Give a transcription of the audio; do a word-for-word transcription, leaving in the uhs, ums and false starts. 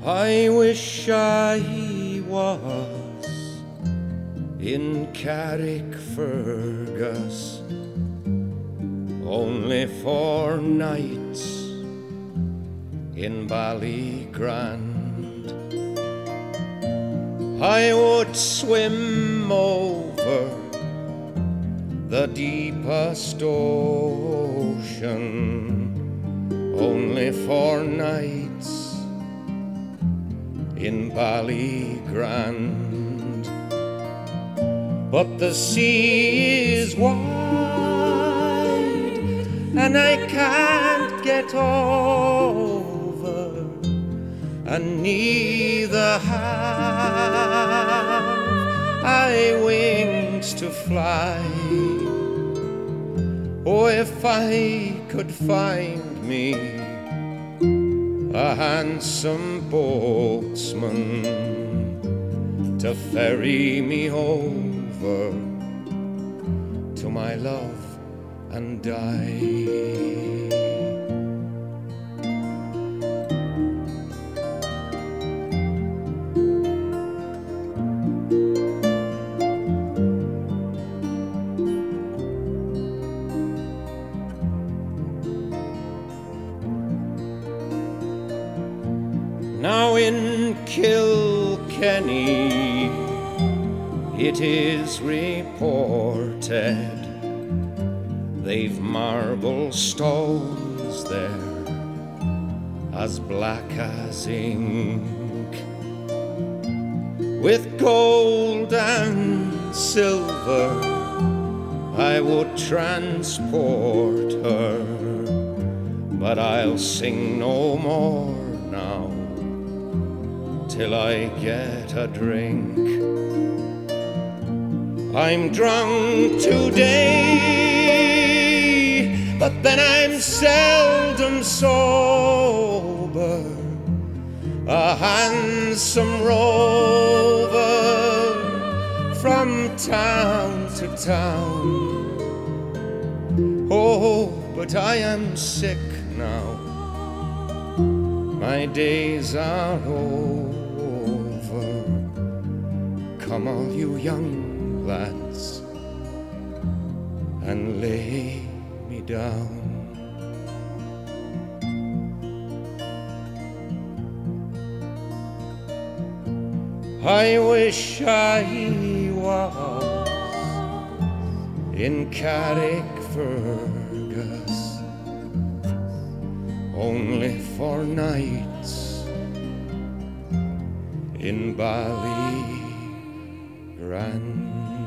I wish I was in Carrickfergus only for nights in Ballygrand. I would swim over the deepest ocean only for nights in Ballygrand. But the sea is wide and I can't get over, and neither have I wings to fly. Oh, if I could find me a handsome boatsman to ferry me over to my love and die. Now in Kilkenny it is reported they've marble stalls there as black as ink, with gold and silver I would transport her, but I'll sing no more now till I get a drink. I'm drunk today, but then I'm seldom sober, a handsome rover from town to town. Oh, but I am sick now, my days are over. Come all you young lads and lay me down. I wish I was in Carrickfergus only for nights in Ballygrand.